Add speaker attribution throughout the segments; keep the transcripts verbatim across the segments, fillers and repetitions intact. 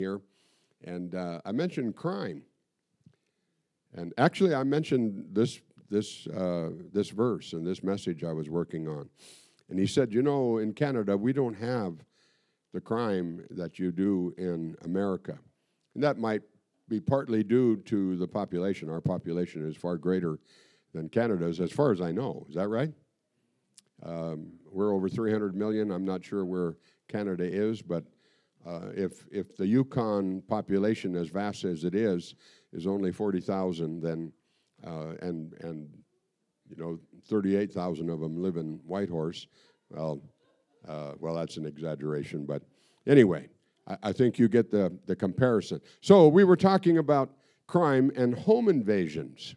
Speaker 1: here, and uh, I mentioned crime. And actually, I mentioned this this uh, this verse and this message I was working on. And he said, you know, in Canada, we don't have the crime that you do in America. And that might be partly due to the population. Our population is far greater than Canada's, as far as I know. Is that right? Um, we're over three hundred million. I'm not sure where Canada is, but uh, if if the Yukon population, as vast as it is, is only forty thousand, then uh, and and you know thirty-eight thousand of them live in Whitehorse. Well, uh, well, that's an exaggeration, but anyway, I, I think you get the the comparison. So we were talking about crime and home invasions.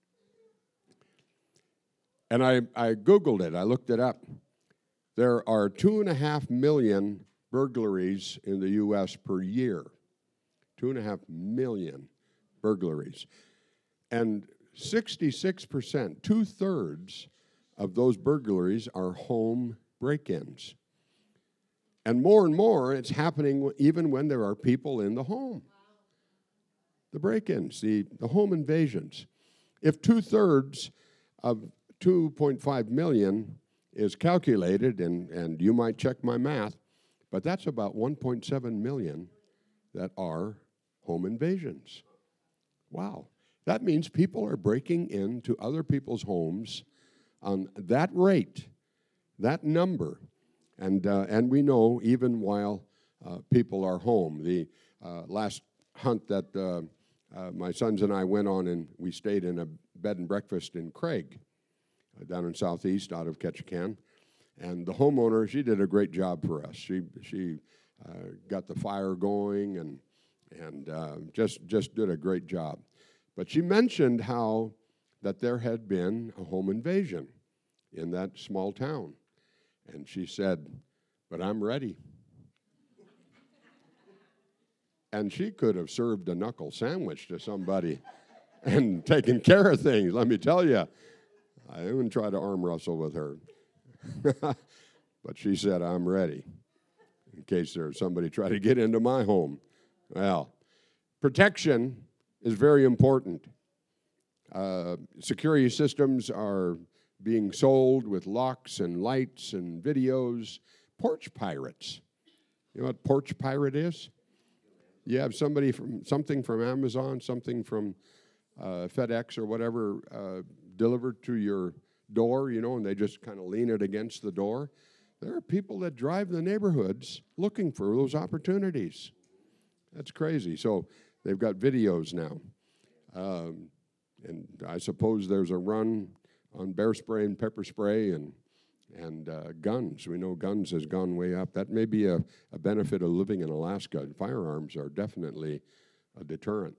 Speaker 1: And I, I Googled it. I looked it up. There are two and a half million burglaries in the U S per year. Two and a half million burglaries. And sixty-six percent, two-thirds of those burglaries are home break-ins. And more and more, it's happening even when there are people in the home. The break-ins, the, the home invasions. If two-thirds of two point five million is calculated, and, and you might check my math, but that's about one point seven million that are home invasions. Wow. That means people are breaking into other people's homes on that rate, that number. And, uh, and we know even while uh, people are home. The uh, last hunt that uh, uh, my sons and I went on, and we stayed in a bed and breakfast in Craig, down in southeast out of Ketchikan. And the homeowner, she did a great job for us. She she uh, got the fire going and and uh, just just did a great job. But she mentioned how that there had been a home invasion in that small town. And she said, but I'm ready. And she could have served a knuckle sandwich to somebody and taken care of things, let me tell you. I wouldn't try to arm wrestle with her. But she said, I'm ready, in case there's somebody try to get into my home. Well, protection is very important. Uh, security systems are being sold with locks and lights and videos. Porch pirates. You know what porch pirate is? You have somebody from something from Amazon, something from uh, FedEx or whatever, uh, delivered to your door, you know, and they just kind of lean it against the door. There are people that drive the neighborhoods looking for those opportunities. That's crazy. So they've got videos now. Um, and I suppose there's a run on bear spray and pepper spray and and uh, guns. We know guns has gone way up. That may be a, a benefit of living in Alaska. Firearms are definitely a deterrent.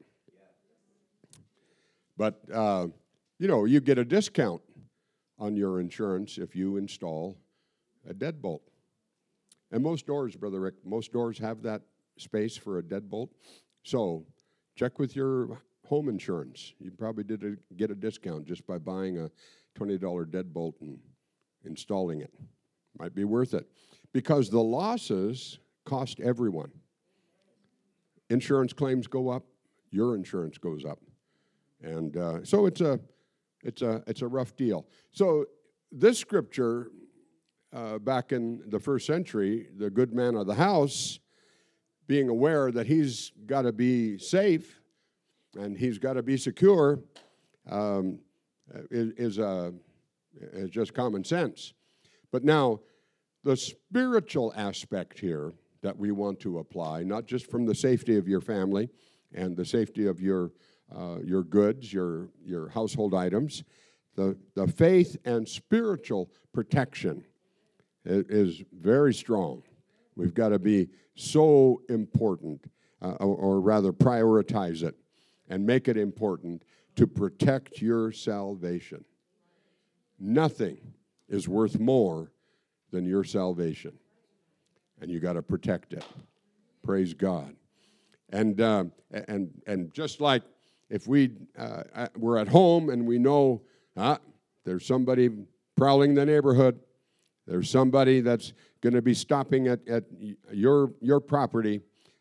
Speaker 1: But uh, you know, you get a discount on your insurance if you install a deadbolt. And most doors, Brother Rick, most doors have that space for a deadbolt. So check with your home insurance. You probably did a, get a discount just by buying a twenty dollar deadbolt and installing it. Might be worth it. Because the losses cost everyone. Insurance claims go up, your insurance goes up. And uh, so it's a It's a it's a rough deal. So this scripture, uh, back in the first century, the good man of the house, being aware that he's got to be safe and he's got to be secure, um, is is, uh, is just common sense. But now, the spiritual aspect here that we want to apply, not just from the safety of your family and the safety of your Uh, your goods, your your household items, the the faith and spiritual protection is, is very strong. We've got to be so important, uh, or, or rather prioritize it and make it important to protect your salvation. Nothing is worth more than your salvation, and you got to protect it. Praise God. And uh, and and just like if we, uh, we're at home and we know ah, there's somebody prowling the neighborhood, there's somebody that's going to be stopping at, at your, your property,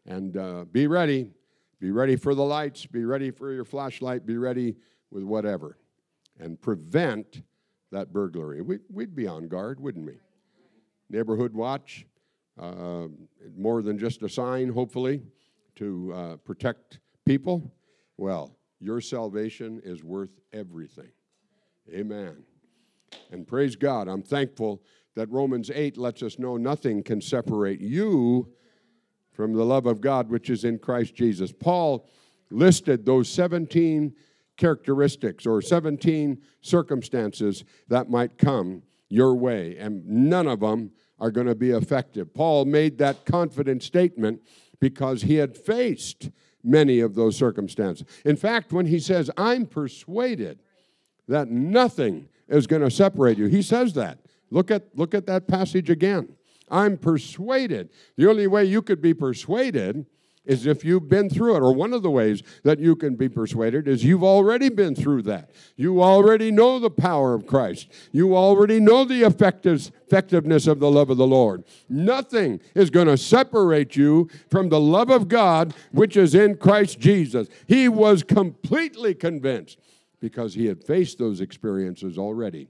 Speaker 1: And uh, be ready. Be ready for the lights. Be ready for your flashlight. Be ready with whatever. And prevent that burglary. We'd, we'd be on guard, wouldn't we? Neighborhood watch. Uh, more than just a sign, hopefully, to uh, protect people. Well, your salvation is worth everything. Amen. And praise God, I'm thankful that Romans eight lets us know nothing can separate you from the love of God which is in Christ Jesus. Paul listed those seventeen characteristics or seventeen circumstances that might come your way, and none of them are going to be effective. Paul made that confident statement because he had faced many of those circumstances. In fact, when he says, I'm persuaded that nothing is going to separate you, he says that. Look at, look at that passage again. I'm persuaded. The only way you could be persuaded is if you've been through it. Or one of the ways that you can be persuaded is you've already been through that. You already know the power of Christ. You already know the effectiveness of the love of the Lord. Nothing is going to separate you from the love of God which is in Christ Jesus. He was completely convinced because he had faced those experiences already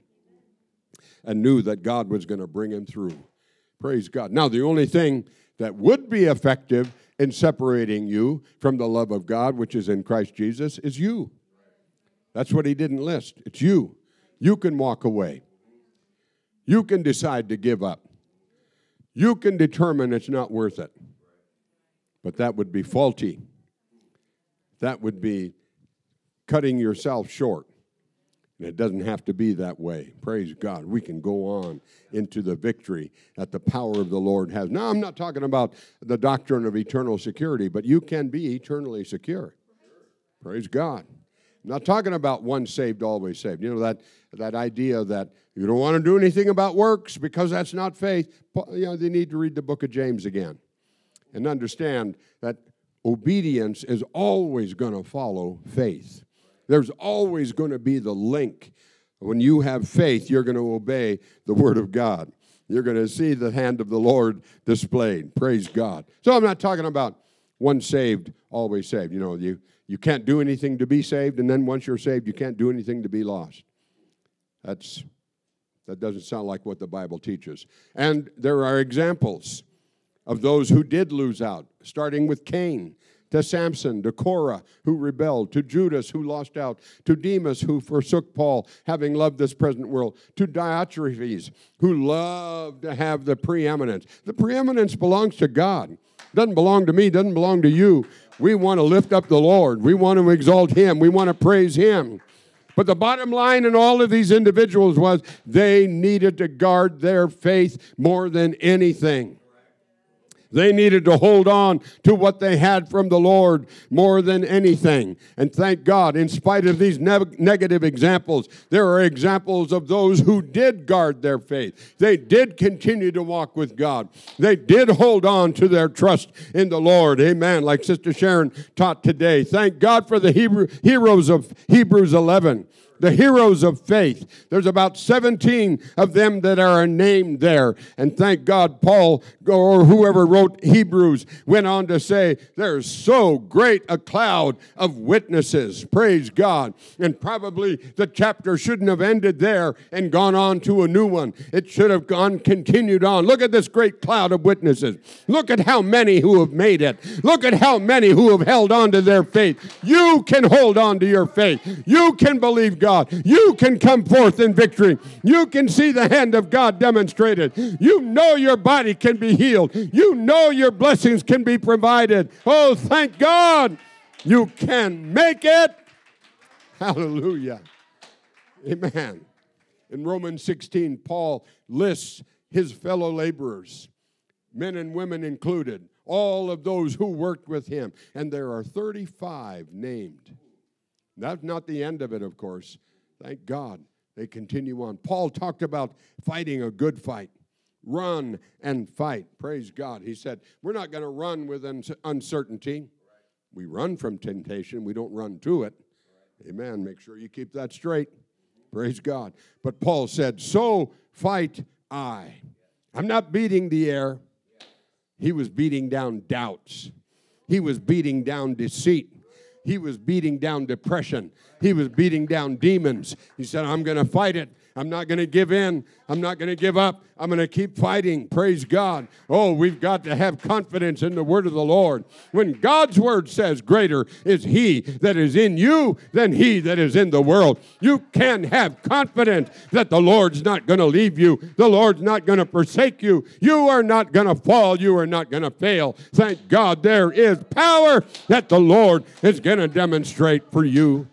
Speaker 1: and knew that God was going to bring him through. Praise God. Now, the only thing that would be effective in separating you from the love of God, which is in Christ Jesus, is you. That's what he didn't list. It's you. You can walk away. You can decide to give up. You can determine it's not worth it. But that would be faulty. That would be cutting yourself short. And it doesn't have to be that way. Praise God. We can go on into the victory that the power of the Lord has. Now, I'm not talking about the doctrine of eternal security, but you can be eternally secure. Praise God. I'm not talking about once saved, always saved. You know, that, that idea that you don't want to do anything about works because that's not faith. You know, they need to read the book of James again and understand that obedience is always going to follow faith. There's always going to be the link. When you have faith, you're going to obey the Word of God. You're going to see the hand of the Lord displayed. Praise God. So I'm not talking about once saved, always saved. You know, you, you can't do anything to be saved, and then once you're saved, you can't do anything to be lost. That's, that doesn't sound like what the Bible teaches. And there are examples of those who did lose out, starting with Cain, to Samson, to Korah, who rebelled, to Judas, who lost out, to Demas, who forsook Paul, having loved this present world, to Diotrephes, who loved to have the preeminence. The preeminence belongs to God. Doesn't belong to me, doesn't belong to you. We want to lift up the Lord. We want to exalt Him. We want to praise Him. But the bottom line in all of these individuals was they needed to guard their faith more than anything. They needed to hold on to what they had from the Lord more than anything. And thank God, in spite of these ne- negative examples, there are examples of those who did guard their faith. They did continue to walk with God. They did hold on to their trust in the Lord. Amen. Like Sister Sharon taught today. Thank God for the Hebrew, heroes of Hebrews eleven. The heroes of faith. There's about seventeen of them that are named there. And thank God Paul, or whoever wrote Hebrews, went on to say, there's so great a cloud of witnesses. Praise God. And probably the chapter shouldn't have ended there and gone on to a new one. It should have gone, continued on. Look at this great cloud of witnesses. Look at how many who have made it. Look at how many who have held on to their faith. You can hold on to your faith. You can believe God. You can come forth in victory. You can see the hand of God demonstrated. You know your body can be healed. You know your blessings can be provided. Oh, thank God you can make it. Hallelujah. Amen. In Romans sixteen, Paul lists his fellow laborers, men and women included, all of those who worked with him. And there are thirty-five named. That's not the end of it, of course. Thank God they continue on. Paul talked about fighting a good fight. Run and fight. Praise God. He said, we're not going to run with uncertainty. We run from temptation. We don't run to it. Amen. Make sure you keep that straight. Praise God. But Paul said, so fight I. I'm not beating the air. He was beating down doubts. He was beating down deceit. He was beating down depression. He was beating down demons. He said, I'm going to fight it. I'm not going to give in. I'm not going to give up. I'm going to keep fighting. Praise God. Oh, we've got to have confidence in the word of the Lord. When God's word says, greater is he that is in you than he that is in the world, you can have confidence that the Lord's not going to leave you. The Lord's not going to forsake you. You are not going to fall. You are not going to fail. Thank God there is power that the Lord is going to demonstrate for you.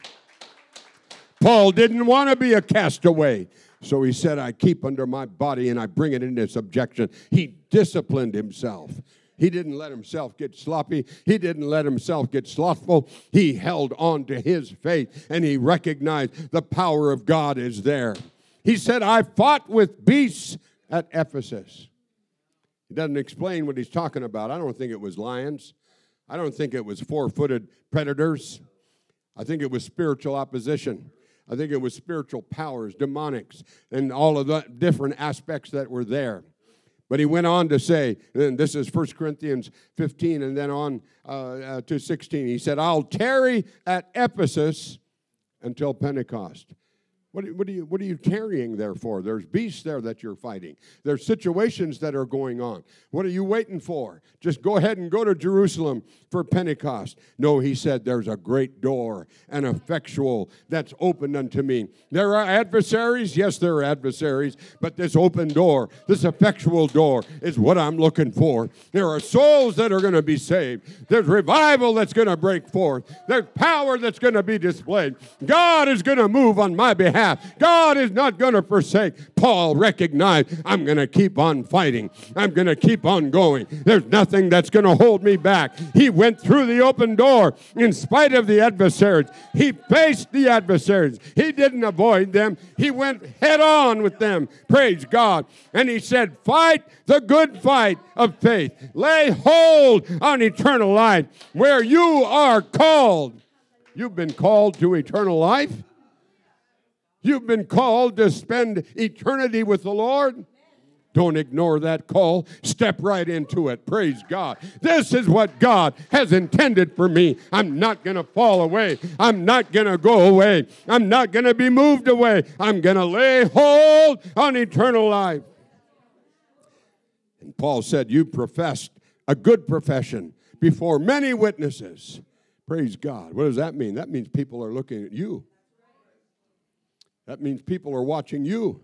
Speaker 1: Paul didn't want to be a castaway. So he said, I keep under my body and I bring it into subjection. He disciplined himself. He didn't let himself get sloppy. He didn't let himself get slothful. He held on to his faith and he recognized the power of God is there. He said, I fought with beasts at Ephesus. He doesn't explain what he's talking about. I don't think it was lions. I don't think it was four-footed predators. I think it was spiritual opposition. I think it was spiritual powers, demonics, and all of the different aspects that were there. But he went on to say, and this is First Corinthians fifteen, and then on uh, uh, to sixteen. He said, I'll tarry at Ephesus until Pentecost. What, what, are you, what are you tarrying there for? There's beasts there that you're fighting. There's situations that are going on. What are you waiting for? Just go ahead and go to Jerusalem for Pentecost. No, he said, there's a great door, an effectual that's opened unto me. There are adversaries. Yes, there are adversaries. But this open door, this effectual door is what I'm looking for. There are souls that are going to be saved. There's revival that's going to break forth. There's power that's going to be displayed. God is going to move on my behalf. God is not going to forsake. Paul recognized, I'm going to keep on fighting. I'm going to keep on going. There's nothing that's going to hold me back. He went through the open door in spite of the adversaries. He faced the adversaries. He didn't avoid them. He went head on with them. Praise God. And he said, fight the good fight of faith. Lay hold on eternal life where you are called. You've been called to eternal life. You've been called to spend eternity with the Lord. Don't ignore that call. Step right into it. Praise God. This is what God has intended for me. I'm not going to fall away. I'm not going to go away. I'm not going to be moved away. I'm going to lay hold on eternal life. And Paul said, you professed a good profession before many witnesses. Praise God. What does that mean? That means people are looking at you. That means people are watching you.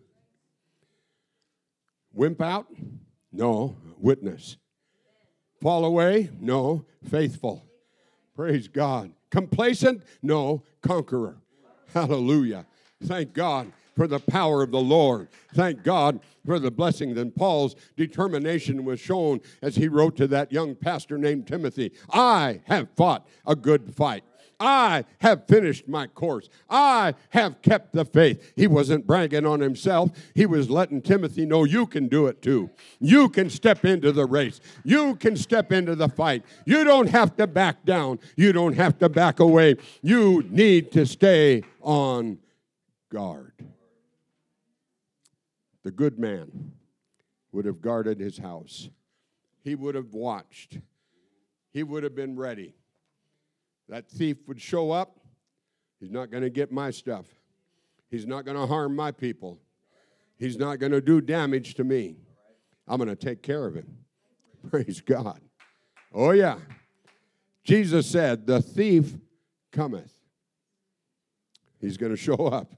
Speaker 1: Wimp out? No, witness. Fall away? No, faithful. Praise God. Complacent? No, conqueror. Hallelujah. Thank God for the power of the Lord. Thank God for the blessing. Then Paul's determination was shown as he wrote to that young pastor named Timothy. I have fought a good fight. I have finished my course. I have kept the faith. He wasn't bragging on himself. He was letting Timothy know you can do it too. You can step into the race. You can step into the fight. You don't have to back down. You don't have to back away. You need to stay on guard. The good man would have guarded his house. He would have watched. He would have been ready. That thief would show up. He's not going to get my stuff. He's not going to harm my people. He's not going to do damage to me. I'm going to take care of him. Praise God. Oh, yeah. Jesus said, the thief cometh. He's going to show up.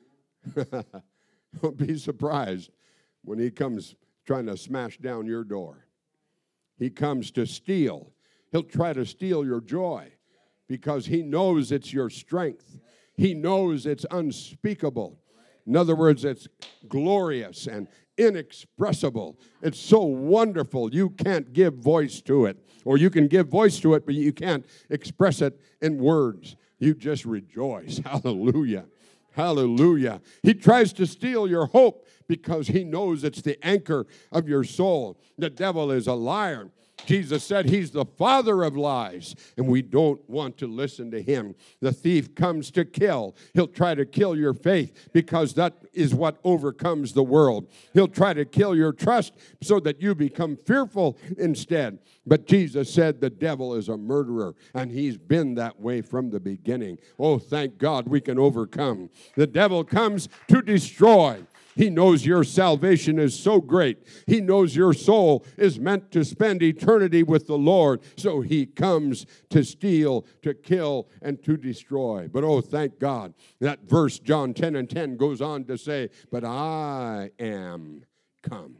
Speaker 1: Don't be surprised when he comes trying to smash down your door. He comes to steal. He'll try to steal your joy because he knows it's your strength. He knows it's unspeakable. In other words, it's glorious and inexpressible. It's so wonderful, you can't give voice to it. Or you can give voice to it, but you can't express it in words. You just rejoice. Hallelujah. Hallelujah. He tries to steal your hope because he knows it's the anchor of your soul. The devil is a liar. Jesus said he's the father of lies, and we don't want to listen to him. The thief comes to kill. He'll try to kill your faith because that is what overcomes the world. He'll try to kill your trust so that you become fearful instead. But Jesus said the devil is a murderer, and he's been that way from the beginning. Oh, thank God we can overcome. The devil comes to destroy. He knows your salvation is so great. He knows your soul is meant to spend eternity with the Lord. So he comes to steal, to kill, and to destroy. But oh, thank God, that verse, John ten and ten, goes on to say, but I am come.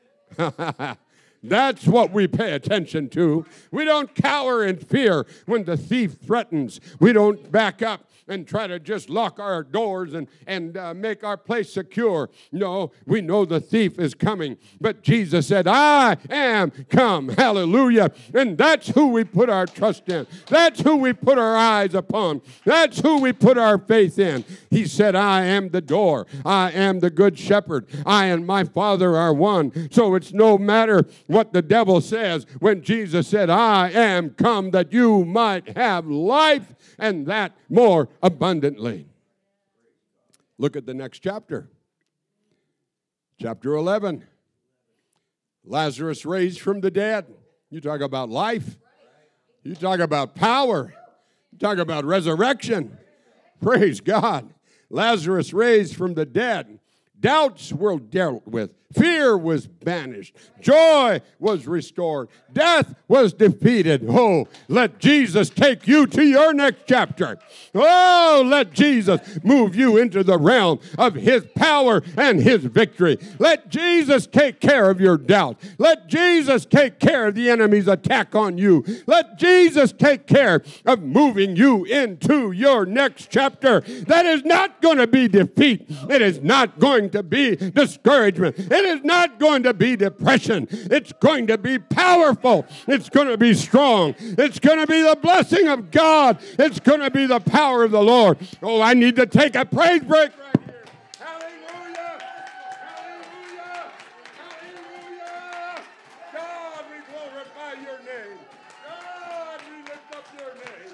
Speaker 1: That's what we pay attention to. We don't cower in fear when the thief threatens. We don't back up and try to just lock our doors and, and uh, make our place secure. No, we know the thief is coming. But Jesus said, I am come. Hallelujah. And that's who we put our trust in. That's who we put our eyes upon. That's who we put our faith in. He said, I am the door. I am the good shepherd. I and my Father are one. So it's no matter what the devil says when Jesus said, I am come that you might have life and that more abundantly. Look at the next chapter. Chapter eleven. Lazarus raised from the dead. You talk about life. You talk about power. You talk about resurrection. Praise God. Lazarus raised from the dead. Doubts were dealt with. Fear was banished. Joy was restored. Death was defeated. Oh, let Jesus take you to your next chapter. Oh, let Jesus move you into the realm of his power and his victory. Let Jesus take care of your doubt. Let Jesus take care of the enemy's attack on you. Let Jesus take care of moving you into your next chapter. That is not going to be defeat. It is not going to be discouragement. It is not going to be depression. It's going to be powerful. It's going to be strong. It's going to be the blessing of God. It's going to be the power of the Lord. Oh, I need to take a praise break right here. Hallelujah. Hallelujah. Hallelujah. God, we glorify your name. God, we lift up your name.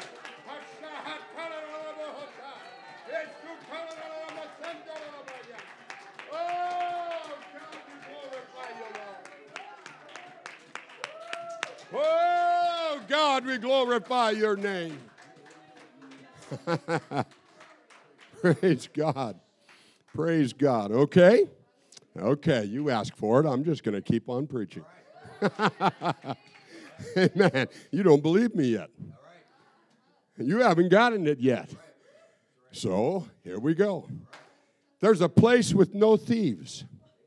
Speaker 1: Oh, God, we glorify your name. Praise God. Praise God. Okay? Okay, you ask for it. I'm just going to keep on preaching. Amen. You don't believe me yet. You haven't gotten it yet. So, here we go. There's a place with no thieves.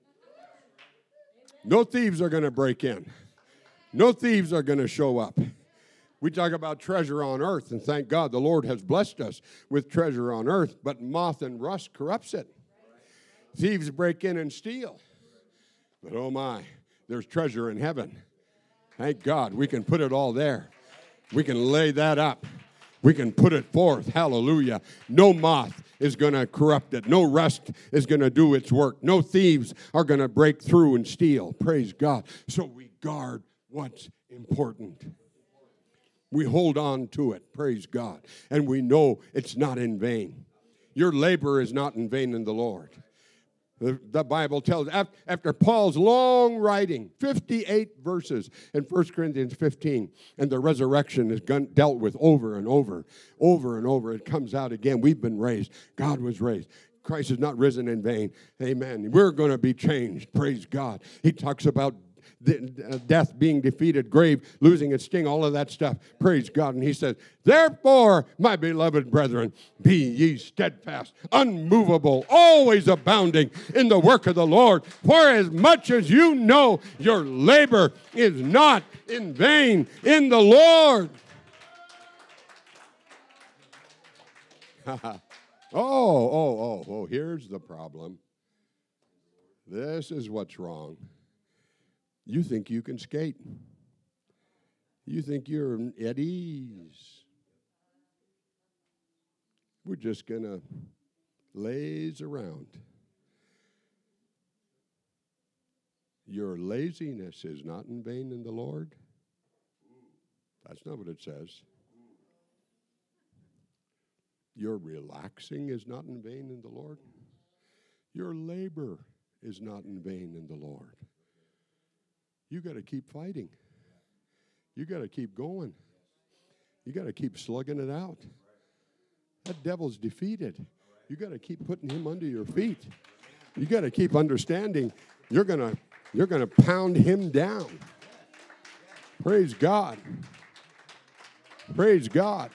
Speaker 1: No thieves are going to break in. No thieves are going to show up. We talk about treasure on earth, and thank God the Lord has blessed us with treasure on earth, but moth and rust corrupts it. Thieves break in and steal. But oh my, there's treasure in heaven. Thank God we can put it all there. We can lay that up. We can put it forth. Hallelujah. No moth is going to corrupt it. No rust is going to do its work. No thieves are going to break through and steal. Praise God. So we guard what's important. We hold on to it. Praise God. And we know it's not in vain. Your labor is not in vain in the Lord. The, the Bible tells, after, after Paul's long writing, fifty-eight verses in First Corinthians fifteen, and the resurrection is gun, dealt with over and over, over and over. It comes out again. We've been raised. God was raised. Christ is not risen in vain. Amen. We're going to be changed. Praise God. He talks about death being defeated, grave losing its sting, all of that stuff. Praise God. And he says, therefore, my beloved brethren, be ye steadfast, unmovable, always abounding in the work of the Lord. For as much as you know your labor is not in vain in the Lord. oh, oh, oh, oh, here's the problem. This is what's wrong. You think you can skate. You think you're at ease. We're just going to laze around. Your laziness is not in vain in the Lord. That's not what it says. Your relaxing is not in vain in the Lord. Your labor is not in vain in the Lord. You got to keep fighting. You got to keep going. You got to keep slugging it out. That devil's defeated. You got to keep putting him under your feet. You got to keep understanding you're going to you're going to pound him down. Praise God. Praise God.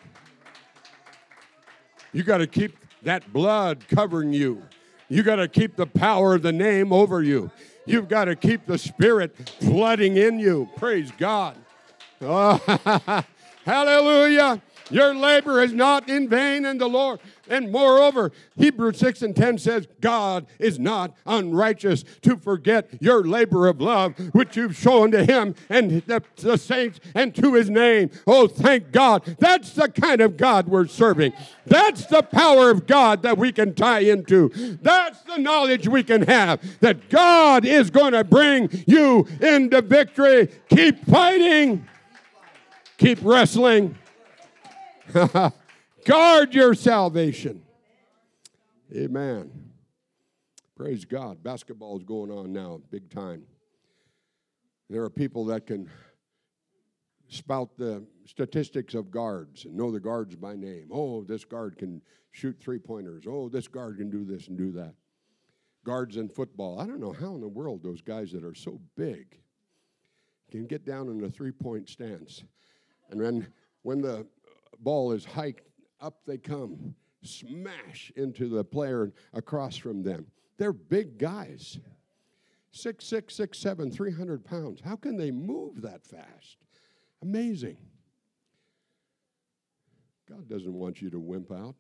Speaker 1: You got to keep that blood covering you. You got to keep the power of the name over you. You've got to keep the Spirit flooding in you. Praise God. Oh, hallelujah. Your labor is not in vain in the Lord. And moreover, Hebrews six and ten says, God is not unrighteous to forget your labor of love, which you've shown to him and the, the saints and to his name. Oh, thank God. That's the kind of God we're serving. That's the power of God that we can tie into. That's the knowledge we can have, that God is going to bring you into victory. Keep fighting. Keep wrestling. Guard your salvation. Amen. Praise God. Basketball is going on now, big time. There are people that can spout the statistics of guards and know the guards by name. Oh, this guard can shoot three-pointers. Oh, this guard can do this and do that. Guards in football. I don't know how in the world those guys that are so big can get down in a three-point stance. And then when the ball is hiked, up they come, smash into the player across from them. They're big guys. Six, six, six, seven, three hundred pounds. How can they move that fast? Amazing. God doesn't want you to wimp out.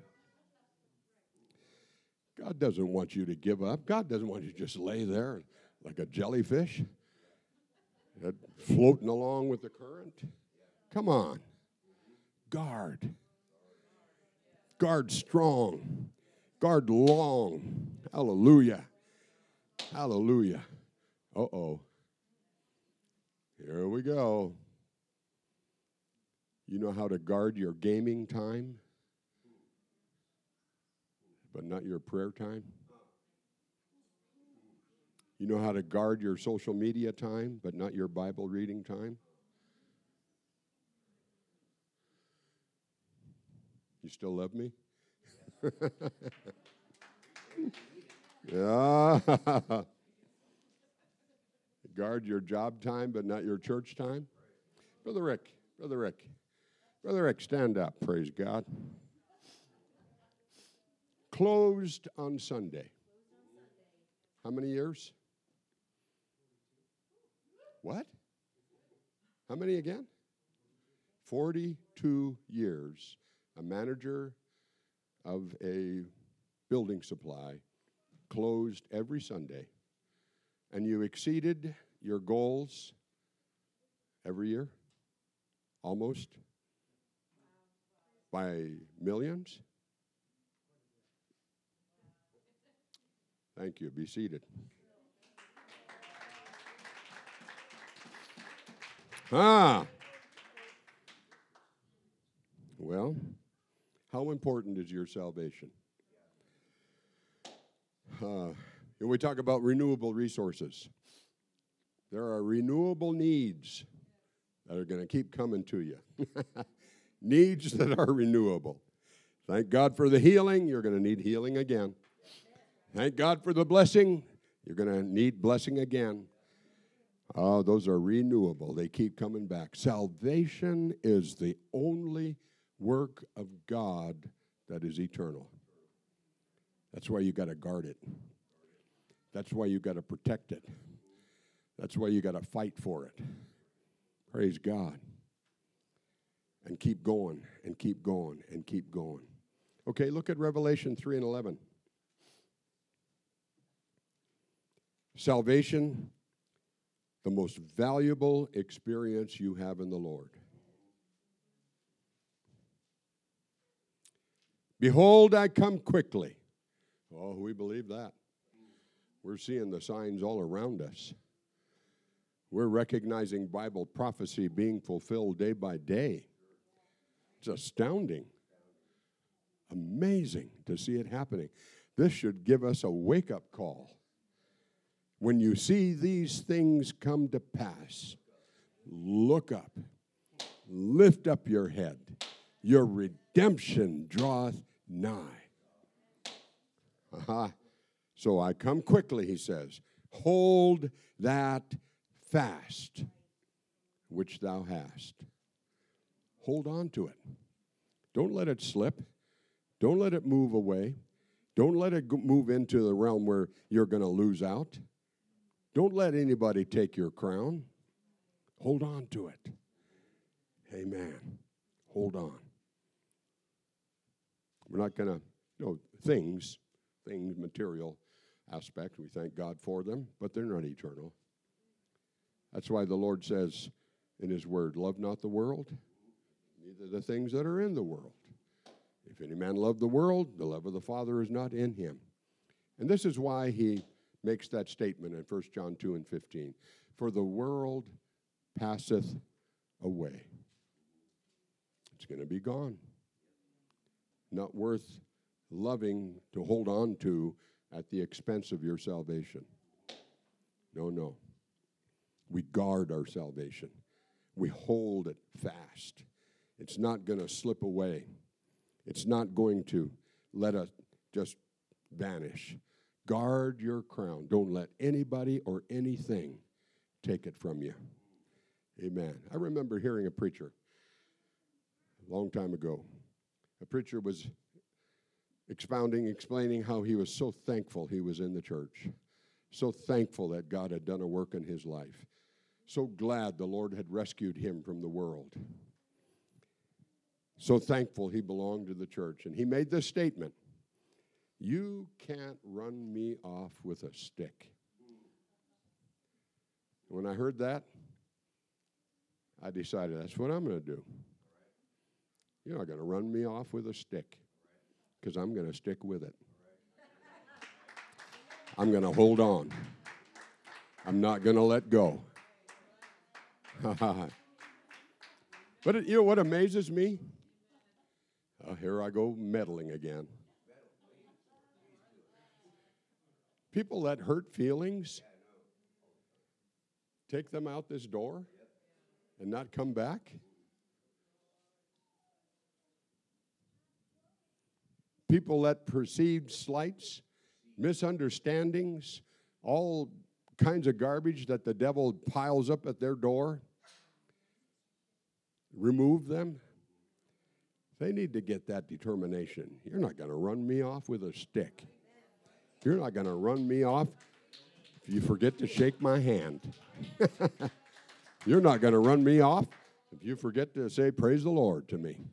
Speaker 1: God doesn't want you to give up. God doesn't want you to just lay there like a jellyfish, floating along with the current. Come on. Guard. Guard strong. Guard long. Hallelujah. Hallelujah. Uh-oh. Here we go. You know how to guard your gaming time, but not your prayer time? You know how to guard your social media time, but not your Bible reading time? You still love me? Yeah. Guard your job time, but not your church time. Brother Rick, Brother Rick, Brother Rick, stand up, praise God. Closed on Sunday. How many years? What? How many again? forty-two years. A manager of a building supply, closed every Sunday, and you exceeded your goals every year, almost, by millions. Thank you. Be seated. Ah. Well, how important is your salvation? Uh, and we talk about renewable resources. There are renewable needs that are going to keep coming to you. Needs that are renewable. Thank God for the healing. You're going to need healing again. Thank God for the blessing. You're going to need blessing again. Oh, those are renewable. They keep coming back. Salvation is the only work of God that is eternal. That's why you got to guard it. That's why you got to protect it. That's why you got to fight for it. Praise God. And keep going, and keep going, and keep going. Okay, look at Revelation three and eleven. Salvation, the most valuable experience you have in the Lord. Behold, I come quickly. Oh, we believe that. We're seeing the signs all around us. We're recognizing Bible prophecy being fulfilled day by day. It's astounding. Amazing to see it happening. This should give us a wake-up call. When you see these things come to pass, look up. Lift up your head. Your redemption draweth nigh. Uh-huh. So I come quickly, he says. Hold that fast which thou hast. Hold on to it. Don't let it slip. Don't let it move away. Don't let it move into the realm where you're going to lose out. Don't let anybody take your crown. Hold on to it. Amen. Hold on. We're not going to, you know, things, things, material aspect, we thank God for them, but they're not eternal. That's why the Lord says in his word, love not the world, neither the things that are in the world. If any man love the world, the love of the Father is not in him. And this is why he makes that statement in First John two and fifteen. For the world passeth away. It's going to be gone. Not worth loving to hold on to at the expense of your salvation. No, no. We guard our salvation. We hold it fast. It's not going to slip away. It's not going to let us just vanish. Guard your crown. Don't let anybody or anything take it from you. Amen. I remember hearing a preacher a long time ago. A preacher was expounding, explaining how he was so thankful he was in the church. So thankful that God had done a work in his life. So glad the Lord had rescued him from the world. So thankful he belonged to the church. And he made this statement, you can't run me off with a stick. When I heard that, I decided that's what I'm going to do. You're not going to run me off with a stick because I'm going to stick with it. I'm going to hold on. I'm not going to let go. But it, you know what amazes me? Uh, here I go meddling again. People that hurt feelings, take them out this door and not come back. People that perceived slights, misunderstandings, all kinds of garbage that the devil piles up at their door, remove them. They need to get that determination. You're not going to run me off with a stick. You're not going to run me off if you forget to shake my hand. You're not going to run me off if you forget to say praise the Lord to me.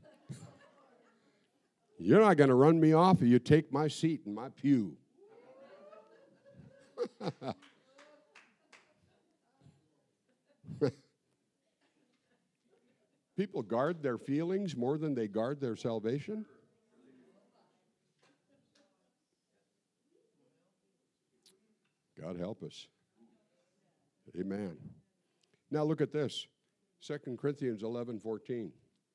Speaker 1: You're not going to run me off if you take my seat in my pew. People guard their feelings more than they guard their salvation. God help us. Amen. Now look at this. Second Corinthians eleven fourteen.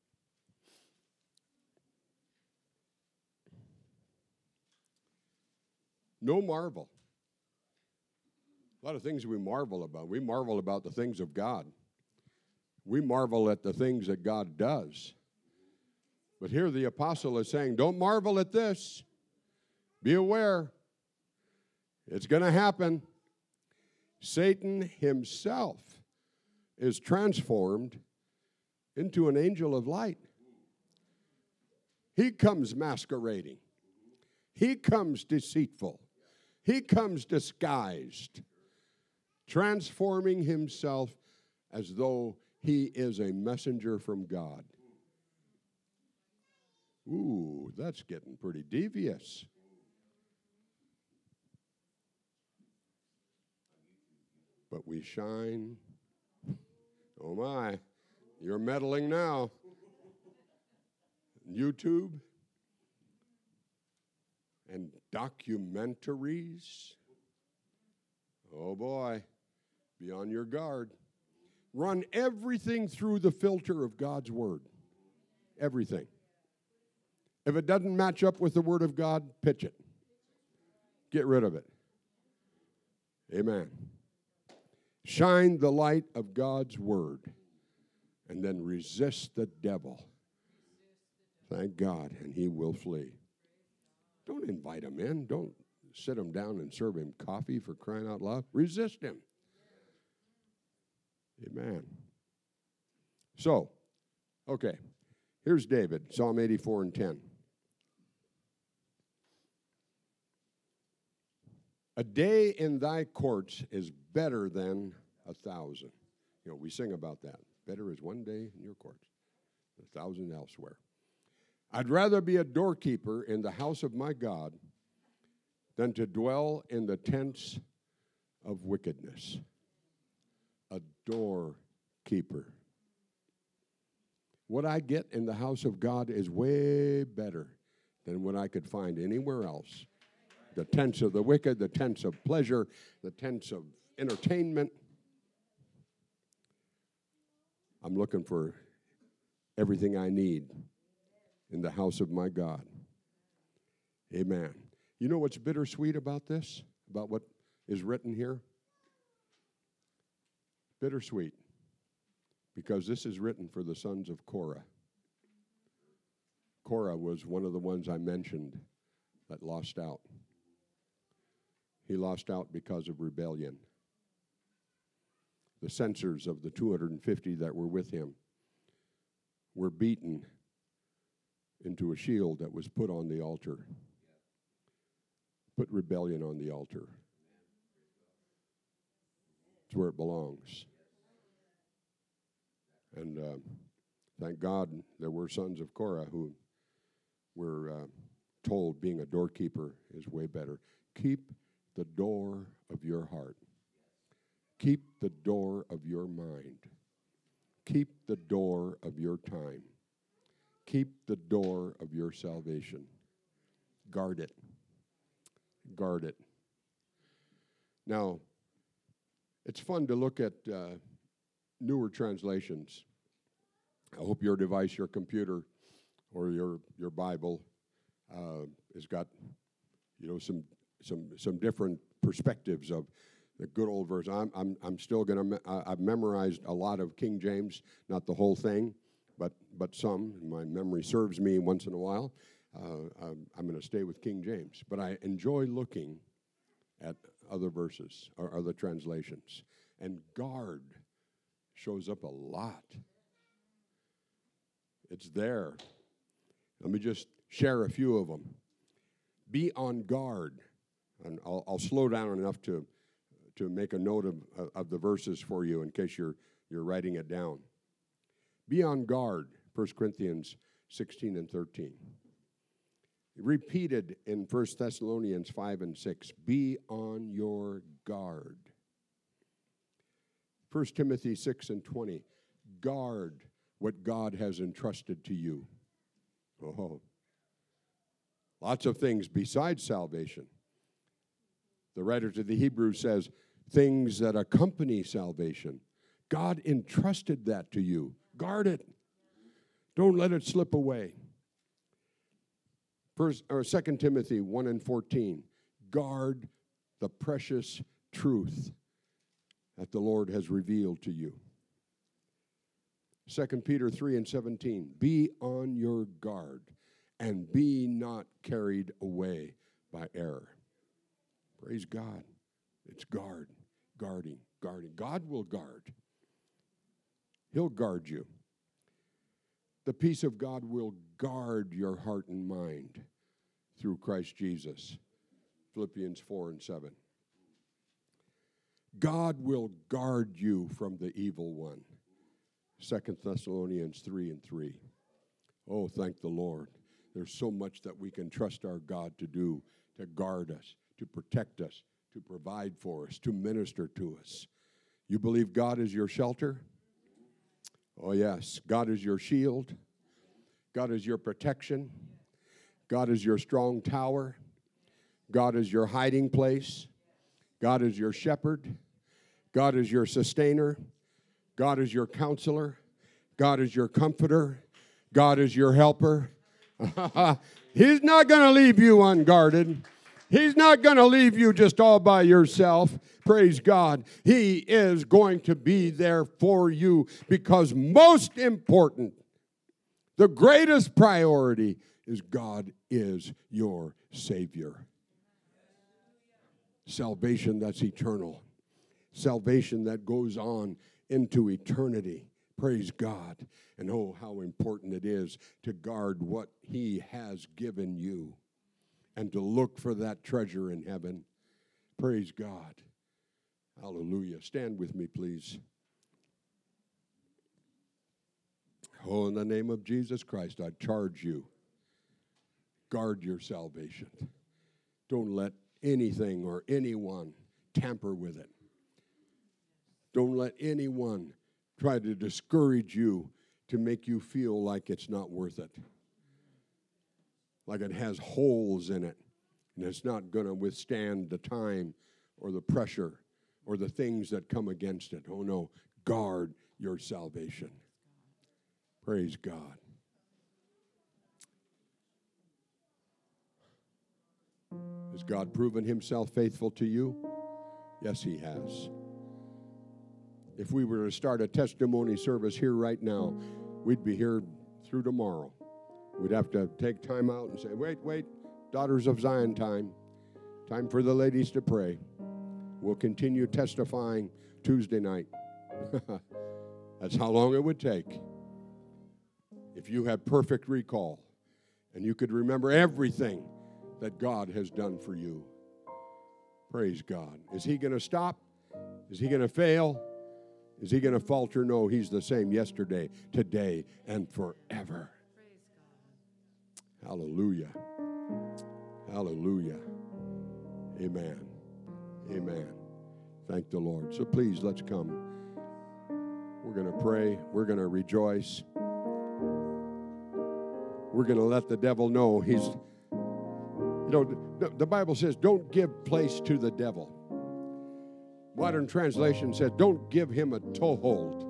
Speaker 1: No marvel. A lot of things we marvel about. We marvel about the things of God. We marvel at the things that God does. But here the apostle is saying, don't marvel at this. Be aware. It's going to happen. Satan himself is transformed into an angel of light. He comes masquerading. He comes deceitful. He comes disguised, transforming himself as though he is a messenger from God. Ooh, that's getting pretty devious. But we shine. Oh my, you're meddling now. YouTube and documentaries. Oh boy, be on your guard. Run everything through the filter of God's Word. Everything. If it doesn't match up with the Word of God, pitch it. Get rid of it. Amen. Shine the light of God's Word and then resist the devil. Thank God, and he will flee. Don't invite him in. Don't sit him down and serve him coffee for crying out loud. Resist him. Amen. So, okay, here's David, Psalm eighty-four and ten. A day in thy courts is better than a thousand. You know, we sing about that. Better is one day in your courts, a thousand elsewhere. I'd rather be a doorkeeper in the house of my God than to dwell in the tents of wickedness. A doorkeeper. What I get in the house of God is way better than what I could find anywhere else. The tents of the wicked, the tents of pleasure, the tents of entertainment. I'm looking for everything I need in the house of my God. Amen. You know what's bittersweet about this? About what is written here? Bittersweet. Because this is written for the sons of Korah. Korah was one of the ones I mentioned that lost out. He lost out because of rebellion. The censors of the two hundred fifty that were with him were beaten into a shield that was put on the altar. Put rebellion on the altar. It's where it belongs. And uh, thank God there were sons of Korah who were uh, told being a doorkeeper is way better. Keep the door of your heart. Keep the door of your mind. Keep the door of your time. Keep the door of your salvation. Guard it. Guard it. Now, it's fun to look at uh, newer translations. I hope your device, your computer, or your your Bible uh, has got, you know, some some some different perspectives of the good old verse. I'm I'm I'm still gonna. Me- I've memorized a lot of King James, not the whole thing, but but some. My memory serves me once in a while. Uh, I'm, I'm going to stay with King James, but I enjoy looking at other verses or other translations. And guard shows up a lot. It's there. Let me just share a few of them. Be on guard, and I'll, I'll slow down enough to to make a note of of the verses for you in case you're you're writing it down. Be on guard. First Corinthians sixteen and thirteen. Repeated in First Thessalonians five and six. Be on your guard. First Timothy six and twenty. Guard what God has entrusted to you. Oh, lots of things besides salvation. The writer to the Hebrews says, things that accompany salvation. God entrusted that to you. Guard it. Don't let it slip away. First, or Second Timothy one and fourteen. Guard the precious truth that the Lord has revealed to you. Second Peter three and seventeen. Be on your guard and be not carried away by error. Praise God. It's guard, guarding, guarding. God will guard. He'll guard you. The peace of God will guard your heart and mind through Christ Jesus. Philippians four and seven. God will guard you from the evil one. Second Thessalonians three and three. Oh, thank the Lord. There's so much that we can trust our God to do, to guard us, to protect us, to provide for us, to minister to us. You believe God is your shelter? Oh, yes. God is your shield. God is your protection. God is your strong tower. God is your hiding place. God is your shepherd. God is your sustainer. God is your counselor. God is your comforter. God is your helper. He's not going to leave you unguarded. He's not going to leave you just all by yourself. Praise God. He is going to be there for you because most important, the greatest priority is God is your Savior. Salvation that's eternal. Salvation that goes on into eternity. Praise God. And oh, how important it is to guard what He has given you and to look for that treasure in heaven. Praise God. Hallelujah. Stand with me, please. Oh, in the name of Jesus Christ, I charge you. Guard your salvation. Don't let anything or anyone tamper with it. Don't let anyone try to discourage you to make you feel like it's not worth it. Like it has holes in it and it's not going to withstand the time or the pressure or the things that come against it. Oh no, guard your salvation. Praise God. Has God proven Himself faithful to you? Yes, He has. If we were to start a testimony service here right now, we'd be here through tomorrow. We'd have to take time out and say, wait, wait, Daughters of Zion time. Time for the ladies to pray. We'll continue testifying Tuesday night. That's how long it would take. If you have perfect recall and you could remember everything that God has done for you. Praise God. Is He going to stop? Is He going to fail? Is He going to falter? No, He's the same yesterday, today, and forever. Hallelujah. Hallelujah. Amen. Amen. Thank the Lord. So please, let's come. We're going to pray. We're going to rejoice. We're going to let the devil know he's, you know, the, the Bible says, don't give place to the devil. Modern translation says, don't give him a toehold.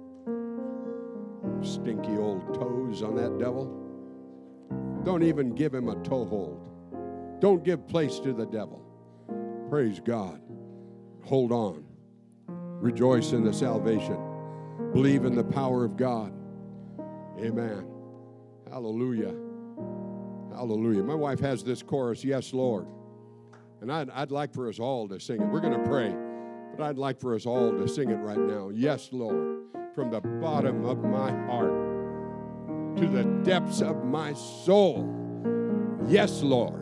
Speaker 1: Stinky old toes on that devil. Don't even give him a toehold. Don't give place to the devil. Praise God. Hold on. Rejoice in the salvation. Believe in the power of God. Amen. Hallelujah. Hallelujah. My wife has this chorus, Yes, Lord. And I'd, I'd like for us all to sing it. We're going to pray, but I'd like for us all to sing it right now. Yes, Lord. From the bottom of my heart to the depths of my soul. Yes, Lord.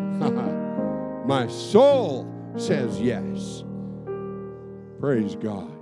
Speaker 1: My soul says yes. Praise God.